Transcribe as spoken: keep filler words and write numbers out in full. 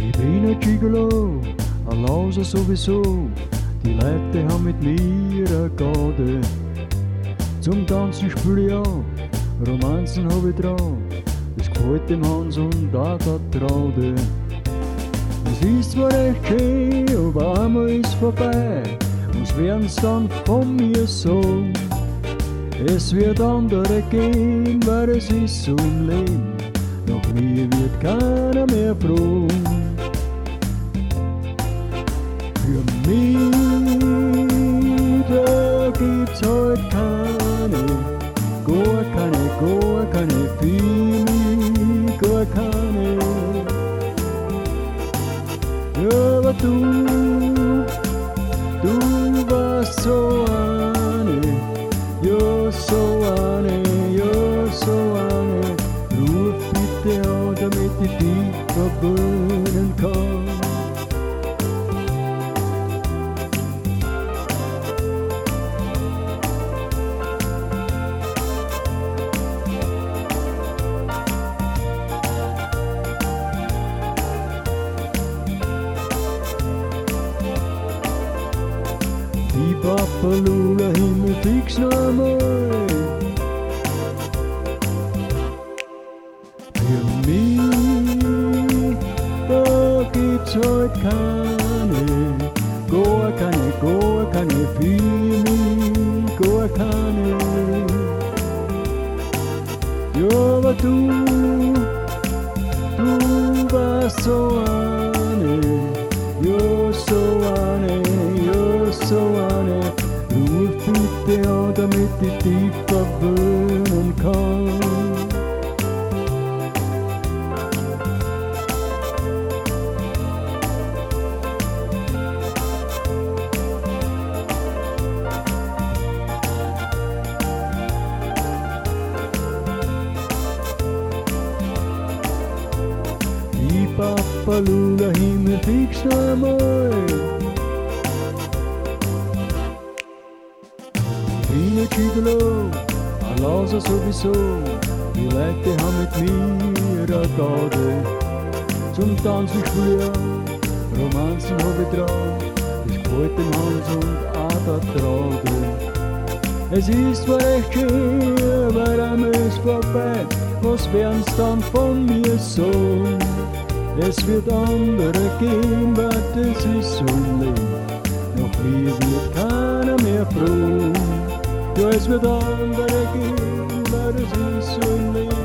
Ich bin ein Gigolo, ein Lauser sowieso. Die Leute haben mit mir eine Garde. Zum Tanzen spiel ich auch, Romanzen hab ich drauf. Das gefällt dem Hans und auch der Traude. Es ist zwar echt schön, aber einmal ist vorbei. Und werden's dann von mir so. Es wird andere gehen, weil es ist so im Leben. Nach mir wird keiner mehr froh. Für mich, da gibt's heut keine, gar keine, gar keine, für mich gar keine. Ja, aber du, du warst so eine, ja so eine, ja so eine. Ruf bitte an, damit ich dich verwöhnen kann. Die Papalula Himmel fix noch einmal. Für mich, da gibt's heut keine, gar keine, gar keine, für mich gar keine. Ja, aber du, du warst so eine, ja so eine, ja so eine. Ruf bitte an, damit ich dich verwöhnen kann. Die Papalula Himmel fix noch einmal. Ich bin ein Gigolo, ein Lauser sowieso. Die Leute haben mit mir eine Garde. Zum Tanzen spiel ich auch, Romanzen hab ich drauf. Das gefällt dem Hans und auch der Traude. Es ist zwar echt schön, aber einmal ist vorbei. Was werden's dann von mir so? Es wird andere gehen, weil das ist so im Leben. Nach mir wird keiner mehr froh. Ja, es wird andere gehen, weil das ist so im Leben.